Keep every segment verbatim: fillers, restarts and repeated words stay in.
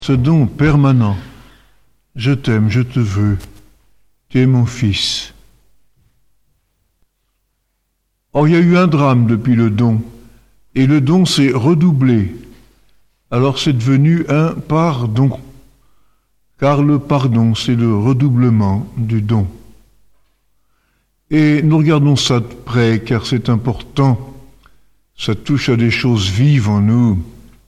Ce don permanent. Je t'aime, je te veux. Tu es mon fils. Or, il y a eu un drame depuis le don, et le don s'est redoublé. Alors c'est devenu un pardon, car le pardon, c'est le redoublement du don. Et nous regardons ça de près, car c'est important. Ça touche à des choses vives en nous.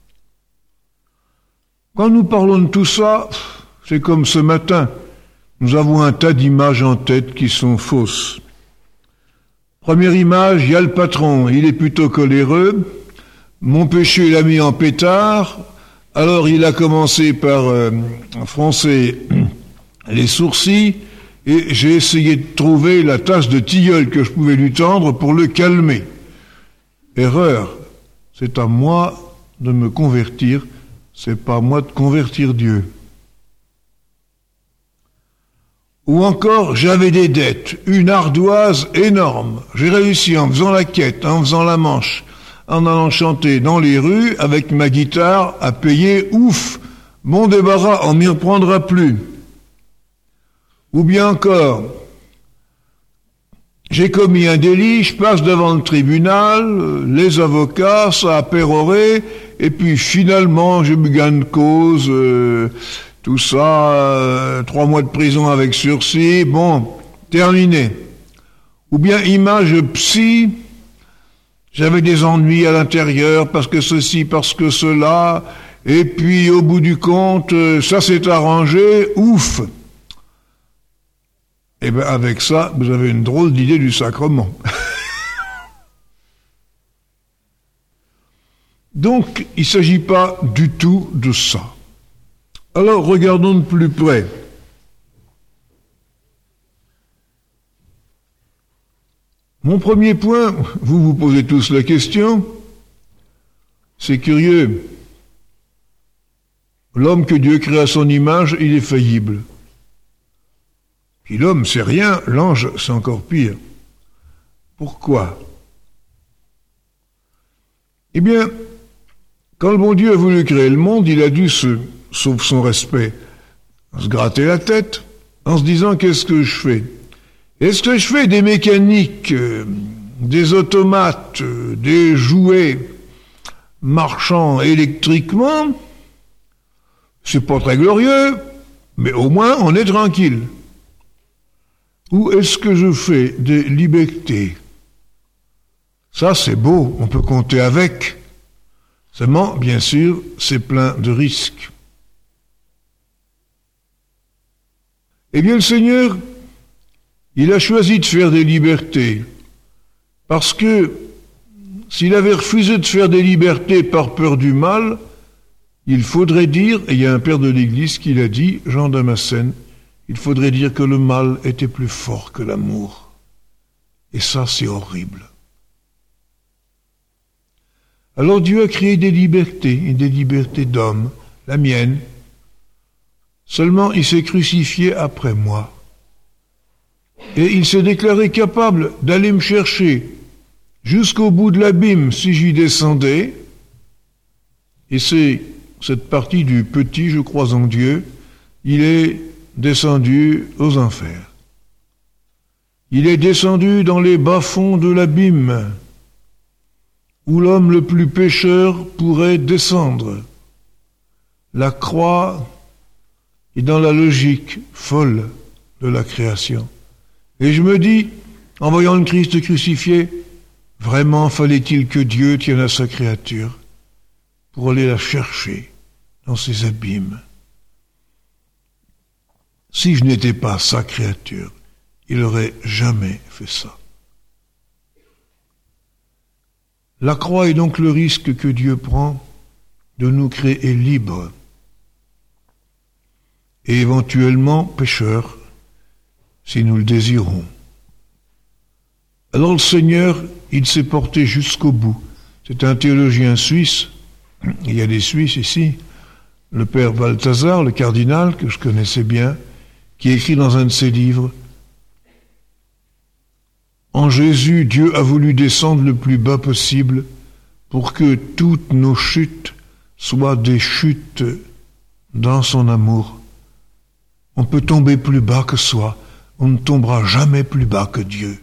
Quand nous parlons de tout ça, c'est comme ce matin. Nous avons un tas d'images en tête qui sont fausses. Première image, il y a le patron, il est plutôt coléreux. Mon péché l'a mis en pétard. Alors il a commencé par euh, froncer les sourcils et j'ai essayé de trouver la tasse de tilleul que je pouvais lui tendre pour le calmer. Erreur, c'est à moi de me convertir, c'est pas à moi de convertir Dieu. Ou encore, j'avais des dettes, une ardoise énorme. J'ai réussi en faisant la quête, en faisant la manche, en allant chanter dans les rues avec ma guitare à payer, ouf, mon débarras, on m'y reprendra plus. Ou bien encore, j'ai commis un délit, je passe devant le tribunal, les avocats, ça a péroré, et puis finalement, je me gagne cause, euh, tout ça, euh, trois mois de prison avec sursis, bon, terminé. Ou bien image psy, j'avais des ennuis à l'intérieur, parce que ceci, parce que cela, et puis au bout du compte, ça s'est arrangé, ouf. Eh bien, avec ça, vous avez une drôle d'idée du sacrement. Donc, il ne s'agit pas du tout de ça. Alors, regardons de plus près. Mon premier point, vous vous posez tous la question, c'est curieux. L'homme que Dieu crée à son image, il est faillible. Puis l'homme, c'est rien, l'ange, c'est encore pire. Pourquoi? Eh bien, quand le bon Dieu a voulu créer le monde, il a dû se, sauf son respect, se gratter la tête en se disant qu'est-ce que je fais? Est-ce que je fais des mécaniques, euh, des automates, euh, des jouets marchant électriquement? C'est pas très glorieux, mais au moins on est tranquille. Ou est-ce que je fais des libertés? Ça, c'est beau, on peut compter avec. Seulement, bien sûr, c'est plein de risques. Eh bien, le Seigneur, il a choisi de faire des libertés, parce que s'il avait refusé de faire des libertés par peur du mal, il faudrait dire, et il y a un père de l'Église qui l'a dit, Jean Damascène, il faudrait dire que le mal était plus fort que l'amour. Et ça, c'est horrible. Alors Dieu a créé des libertés, et des libertés d'hommes, la mienne. Seulement, il s'est crucifié après moi. Et il s'est déclaré capable d'aller me chercher jusqu'au bout de l'abîme si j'y descendais. Et c'est cette partie du petit, je crois en Dieu, il est descendu aux enfers. Il est descendu dans les bas-fonds de l'abîme, où l'homme le plus pécheur pourrait descendre. La croix est dans la logique folle de la création. Et je me dis, en voyant le Christ crucifié, vraiment fallait-il que Dieu tienne à sa créature pour aller la chercher dans ses abîmes. Si je n'étais pas sa créature, il n'aurait jamais fait ça. La croix est donc le risque que Dieu prend de nous créer libres et éventuellement pécheurs si nous le désirons. Alors le Seigneur, il s'est porté jusqu'au bout. C'est un théologien suisse, il y a des Suisses ici, le père Balthazar, le cardinal, que je connaissais bien, qui écrit dans un de ses livres « En Jésus, Dieu a voulu descendre le plus bas possible pour que toutes nos chutes soient des chutes dans son amour. On peut tomber plus bas que soi, on ne tombera jamais plus bas que Dieu.